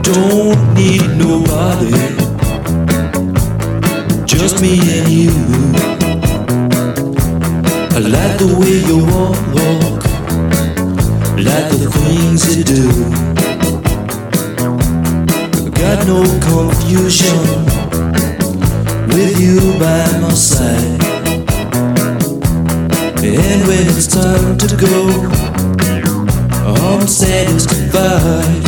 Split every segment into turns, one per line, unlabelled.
Don't need nobody, just me and you. I like the way you walk, like the things you do. Got no confusion with you by my side. And when it's time to go, I'm satisfied.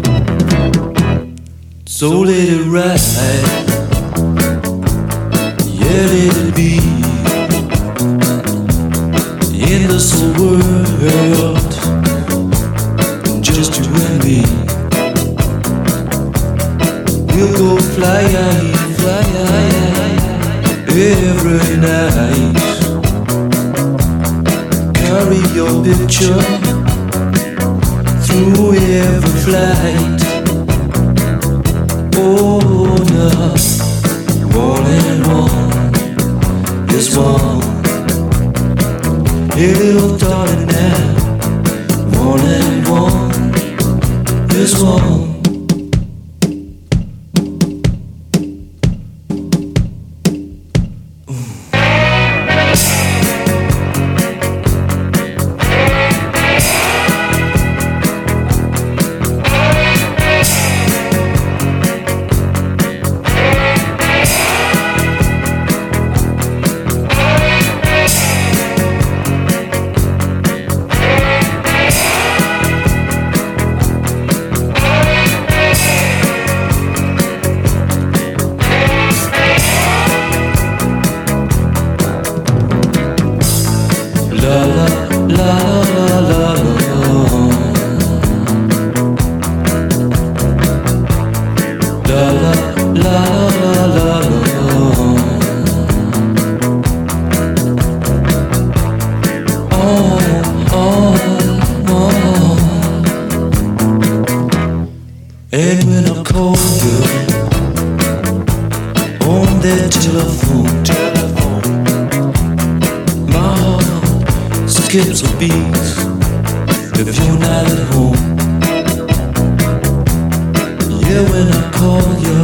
So let it ride, yeah, let it be. In this whole world, just you and me. We'll go fly every night. Carry your picture through every flight. Oh no, one and one is one. Hey little darling now, one and one is one. La la la la la And when I call you on that telephone, my heart skips a beat if you're not at home. Yeah, when I call you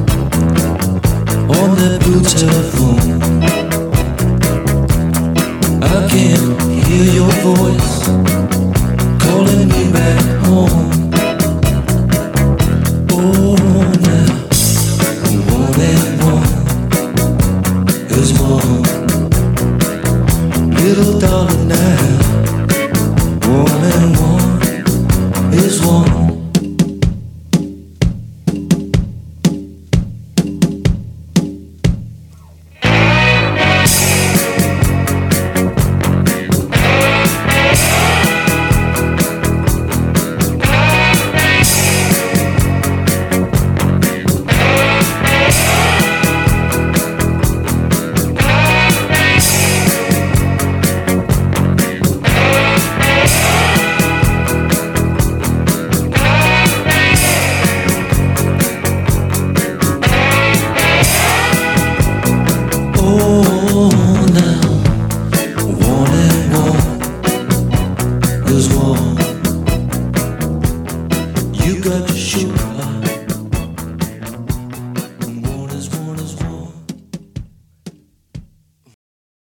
on that blue telephone, I can hear your voice calling me back home. Oh, now one and one is one. Little darling, now one and one is one. You got to shoot.